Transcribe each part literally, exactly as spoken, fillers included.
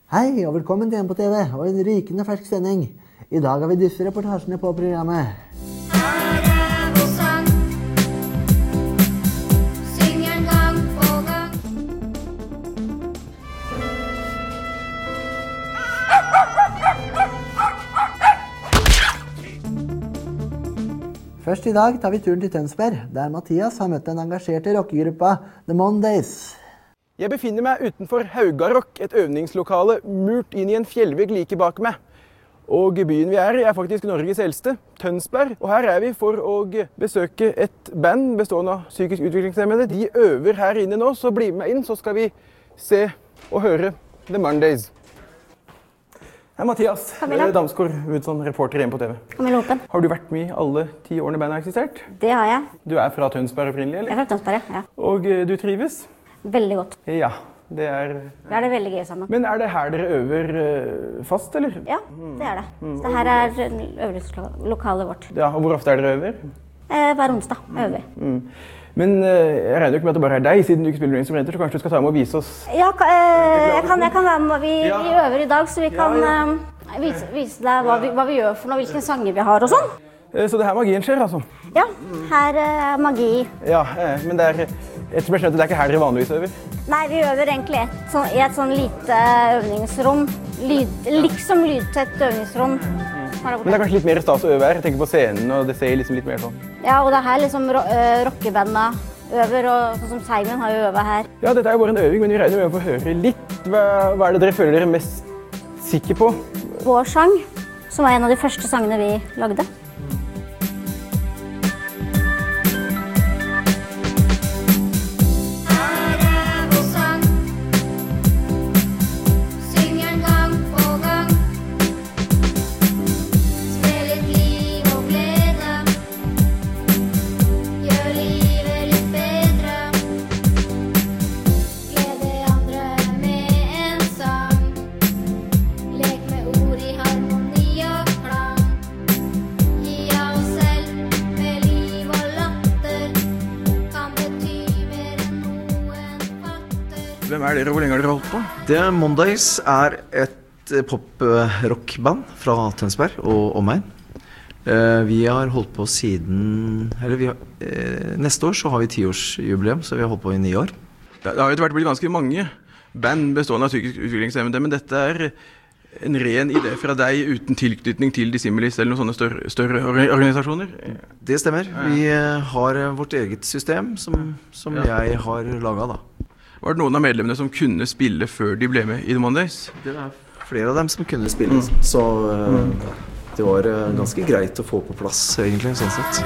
Hei og velkommen til M på T V og en rykende fersk sending. I dag har vi disse reportasjene på programmet. Først i dag tar vi turen til Tønsberg, der Mathias har møtt den engasjerte rockegruppa The Mondays. Jeg befinner meg utenfor Haugarock, et øvingslokale murt inn i en fjellvegg like bak meg. Og byen vi er i er faktisk Norges eldste, Tønsberg. Og her er vi for å besøke et band bestående av psykisk utviklingshemmede. De øver her inne nå, så bli med meg inn, så skal vi se og høre The Mondays. Hei Mathias, Camilla. Damsgaard, Udsson, reporter igjen på T V. Camilla Åpen. Har du vært med i alle ti årene bandet har eksistert? Det har jeg. Du er fra Tønsberg opprinnelig, eller? Jeg er fra Tønsberg, ja. Og eh, du trives? Veldig godt. Ja, det er... Det er det veldig gøy sammen. Men er det her dere øver eh, fast, eller? Ja, det er det. Så det her er øvelseslokalet vårt. Ja, og hvor ofte er dere øver? Eh, hver onsdag øver vi. Mm. Men eh, jeg regner jo ikke med at det bare er deg, siden du ikke spiller noen instrumenter, så kanskje du skal ta med og vise oss... Ja, ka- eh, jeg, kan, jeg kan være med. Vi, Ja. vi øver i dag, så vi kan Ja, eh, vise, vise deg hva vi, hva vi gjør for noe, hvilke sanger vi har og sånn. Eh, Så det her magien skjer, altså? Ja, her er eh, magi. Ja, eh, men det er... Ettersom jeg skjønte, det er ikke her dere vanligvis øver? Nei, vi øver egentlig et, sånn, i et sånn lite øvningsrom. Lyd, liksom lydtett øvningsrom. Men det er kanskje litt mer stas å øve her. Jeg tenker på scenen, og det ser liksom litt mer sånn. Ja, og det er her liksom ro uh, rockebanda øver, og sånn som Simon har jo øvet her. Ja, dette er jo bare en øving, men vi regner med å få høre litt. Hva, hva er det dere føler dere mest sikre på? Vår sang, som var en av de første sangene vi lagde. Hvem er dere, og hvor lenge har dere holdt på? The Mondays er et pop-rock-band fra Tønsberg og omegn. Eh, Vi har holdt på siden, eller vi har, eh, neste år så har vi tiårsjubileum, så vi har holdt på i ni år. Det har jo etter hvert blitt ganske mange band bestående av psykisk utviklingshemmede, men dette er en ren idé fra deg uten tilknytning til Dissimilis eller noen sånne større, større or- organisasjoner? Det stemmer. Vi eh, har vårt eget system som, som jeg har laget da. Var det noen av medlemmene som kunne spille før de ble med i The Mondays? Det er flere av dem som kunne spille, så eh, det var eh, ganske greit å få på plass egentlig, sånn sett.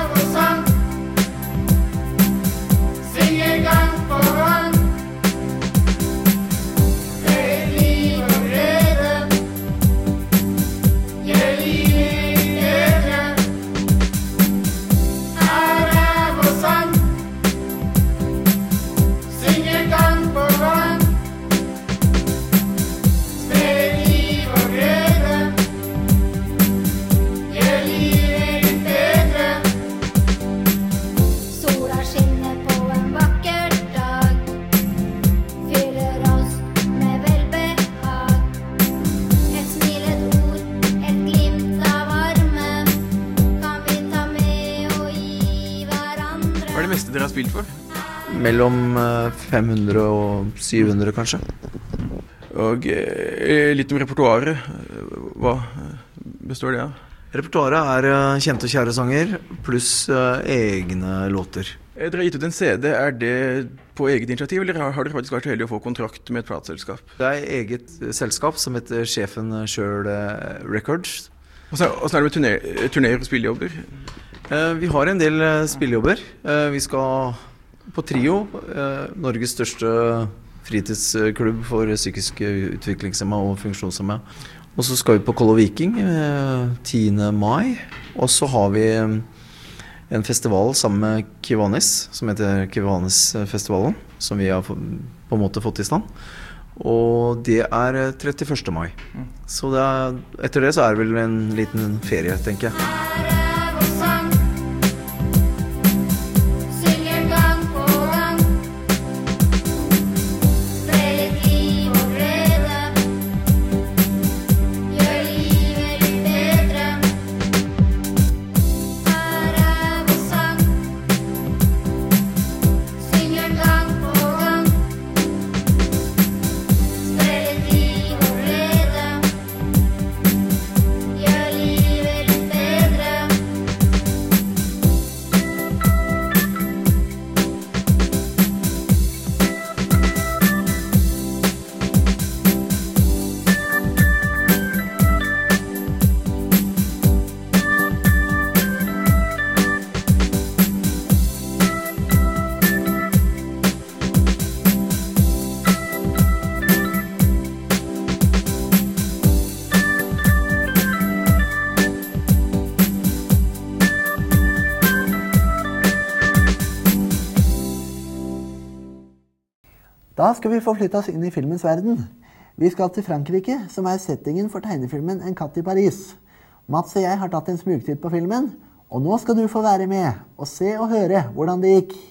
Hva er det meste dere har spilt for? Mellom eh, fem hundre og syv hundre kanskje. Og eh, litt om repertoaret. Hva består det av? Repertoaret er eh, kjente og kjære sanger, pluss eh, egne låter. Eh, Dere har gitt ut en C D. Er det på eget initiativ, eller har har dere faktisk vært så heldige å få kontrakt med et plateselskap? Det er eget eh, selskap som heter Sjefen Sjøl eh, Records. Og så er det med turné- turnéer og spillejobber? Eh, Vi har en del eh, spillejobber. Eh, Vi skal på Trio, eh, Norges største fritidsklubb for psykisk utviklingshemmede og funksjonshemmede. Og så skal vi på Kollo Viking eh, tiende mai. Og så har vi eh, en festival sammen med Kiwanis, som heter Kiwanis-festivalen, som vi har få- på en måte fått i stand. Og det er eh, trettiførste mai. Så det er, etter det så er det vel en liten ferie, tenker jeg. Da skal vi forflytte oss inn i filmens verden. Vi skal til Frankrike, som er settingen for tegnefilmen En katt i Paris. Mats og jeg har tatt en smugtitt på filmen, og nå skal du få være med og se og høre hvordan det gikk.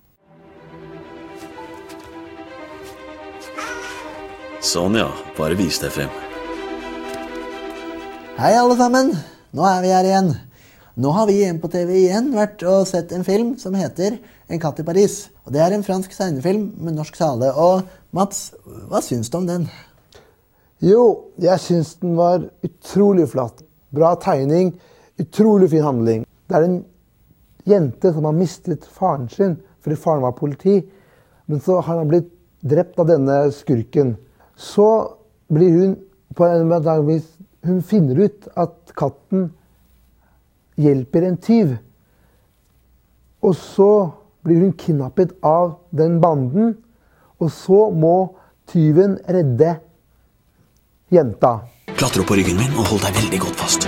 Sånn ja, bare vis deg frem. Hei alle sammen, nå er vi her igjen. Nå har vi igjen på T V igjen vært og sett en film som heter En katt i Paris. Og det er en fransk tegnefilm med norsk tale. Og Mats, hva syns du om den? Jo, jeg syns den var utrolig flott. Bra tegning, utrolig fin handling. Det er en jente som har mistet faren sin, fordi faren var politi. Men så har han blitt drept av denne skurken. Så blir hun på en dag vis, hun finner ut at katten hjelper en tyv. Og så blir hun kidnappet av den banden, og så må tyven redde jenta. Klatre opp på ryggen min og hold deg veldig godt fast.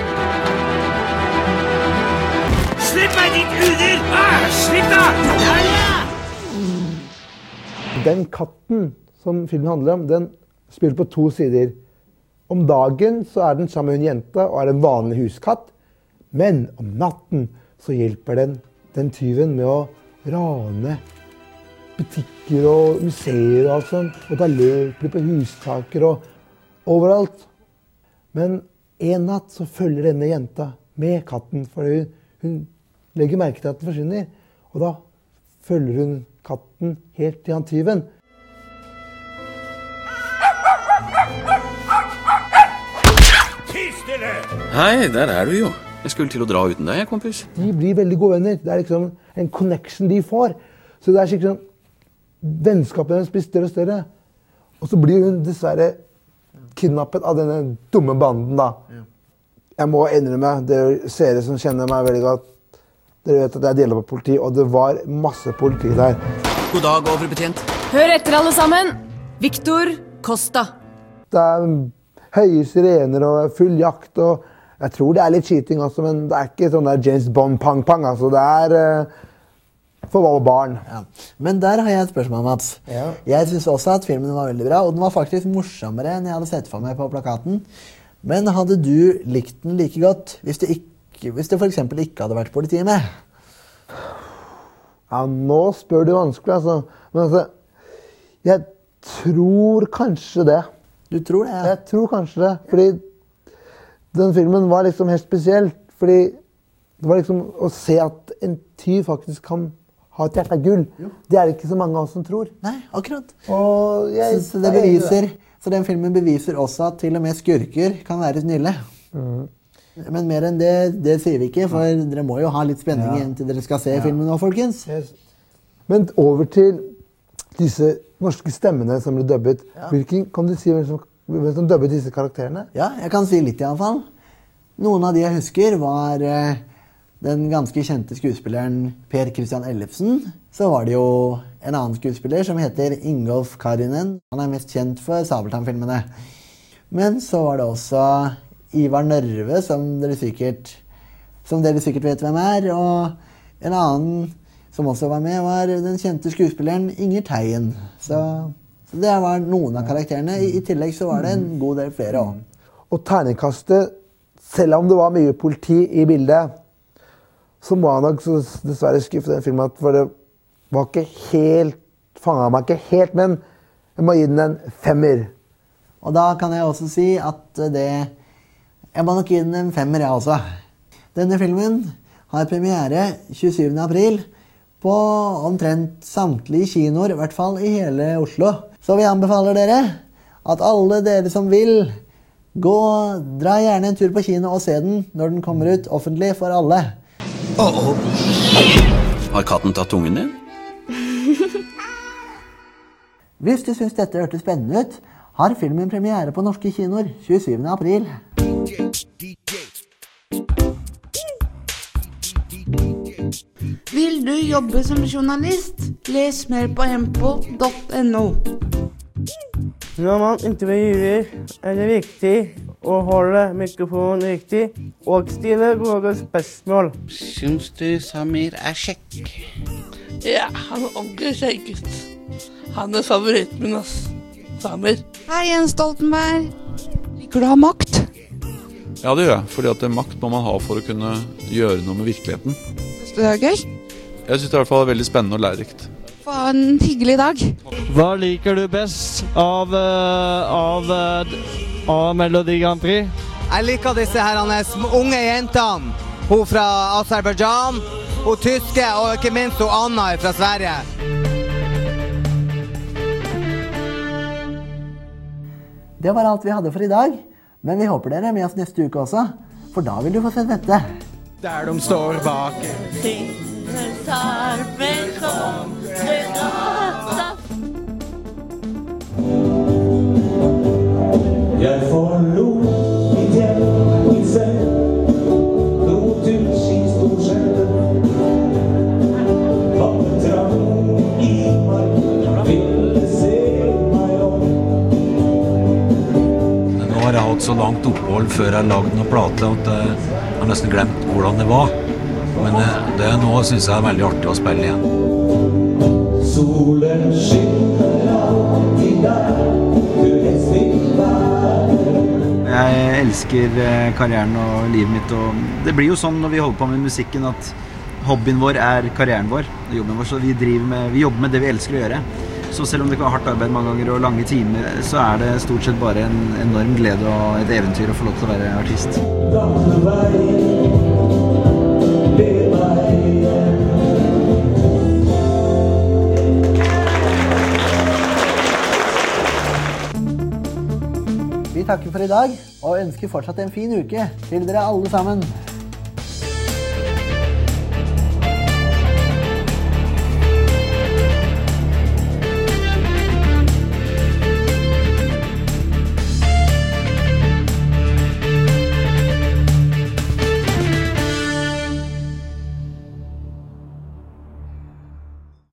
Slipp meg, ditt udyr! Ah, slipp da! Den katten som filmen handler om, den spiller på to sider. Om dagen så er den sammen med en jente og er en vanlig huskatt, men om natten så hjelper den den tyven med å rane butikker og museer og alt sånt, og da løper på hustaker og overalt. Men en natt så følger denne jenta med katten, for hun, hun legger merke til at den forsvinner, og da følger hun katten helt til han tyven. Hei, der er du jo. Jeg skulle til å dra uten deg, kompis. De blir veldig gode venner. Det er liksom en connection de får. Så det er skikkelig sånn, vennskapet hennes blir større og større. Og så blir hun dessverre kidnappet av denne dumme banden da. Ja. Jeg må innrømme, dere seere som kjenner meg veldig godt, dere vet at jeg deler på politi, og det var masse politi der. God dag, overbetjent. Hør etter alle sammen. Victor Costa. Det er høye sirener og full jakt, og jeg tror det er litt cheating også, men det er ikke sånn der James Bond pang-pang, altså det er uh, for hva barn. Ja. Men der har jeg et spørsmål, Mats. Ja. Jeg synes også at filmen var veldig bra, og den var faktisk morsommere enn jeg hadde sett for meg på plakaten. Men hadde du likt den like godt hvis det, ikke, hvis det for eksempel ikke hadde vært politiet med? Ja, nå spør du vanskelig, altså. Men altså, jeg tror kanskje det. Du tror det, ja? Jeg tror kanskje det, fordi den filmen var liksom helt spesielt, fordi det var liksom å se at en tyv faktisk kan ha et hjerte av gull. Jo. Det er det ikke så mange av oss som tror. Nei, akkurat. Og jeg, så, så, det beviser, så den filmen beviser også at til og med skurker kan være snille. Mm. Men mer enn det, det sier vi ikke, for ja. Dere må jo ha litt spenning ja. Igjen til dere skal se ja. Filmen nå, folkens. Yes. Men over til disse norske stemmene som ble dubbet. Ja. Hvilken, kan du si hvem som Hvem som dubbet disse karakterene? Ja, jeg kan si litt i alle fall. Noen av de jeg husker var eh, den ganske kjente skuespilleren Per Christian Ellefsen. Så var det jo en annen skuespiller som heter Ingolf Karinen. Han er mest kjent for Sabeltann-filmene. Men så var det også Ivar Nørve, som dere sikkert, som dere sikkert vet hvem er. Og en annen som også var med, var den kjente skuespilleren Inger Teien. Så... Det var noen av karakterene. I, i tillegg så var det en god del flere også. Og tegnekastet, selv om det var mye politi i bildet, så må han nok så dessverre skuffe den filmen, for det var ikke helt, fanget meg ikke helt, men jeg må gi den en femmer. Og da kan jeg også si at det, jeg må nok gi den en femmer jeg også. Denne filmen har premiere tjuesyvende april på omtrent samtlige kinoer, i hvert fall i hele Oslo. Så vi anbefaler dere at alle dere som vil, gå, dra gjerne en tur på kino og se den når den kommer ut offentlig for alle. Oh, oh. Har katten tatt ungen din? Hvis du synes dette hørtes spennende ut, har filmen premiere på norske kinoer tjuesyvende april. Vil du jobbe som journalist? Les mer på empo punktum no. Når man intervjuer er det viktig å holde mikrofonen riktig og stille gode spørsmål. Syns du Samir er kjekk? Ja, han er ordentlig kjekk. Han er favoritten min, ass. Damer. Hei, Jens Stoltenberg. Liker du å ha makt? Ja, det gjør jeg, fordi at makt må man ha for å kunne gjøre noe med virkeligheten. Synes du det er gøy? Jeg synes det er i hvert fall veldig spennende og lærerikt. For en hyggelig dag. Hva liker du best av, uh, av, uh, av Melodi Grand Prix? Jeg liker disse her unge jentene. Hun fra Aserbajdsjan, hun tyske og ikke minst hun Anna fra Sverige. Det var alt vi hadde for i dag, men vi håper dere er med oss neste uke også, for da vil du få sett dette. Der de står bak. Jeg forlot mitt hjem, min selv, lot ut skistorskjellen. Hadde trang i meg, ville se meg om. Nå har jeg hatt så langt opphold før jeg lagde noen plate at jeg har nesten glemt hvordan det var. Men det nå synes jeg er veldig artig å spille igjen. Solen skinner alltid der, du helst vil være. Jeg elsker karrieren og livet mitt, og det blir jo sånn når vi holder på med musikken at hobbyen vår er karrieren vår, jobben vår, så vi, driver med, vi jobber med det vi elsker å gjøre. Så selv om det kan være hardt arbeid mange ganger og lange timer, så er det stort sett bare en enorm glede og et eventyr å få lov til å være artist. Vi takker for i dag, og ønsker fortsatt en fin uke til dere alle sammen.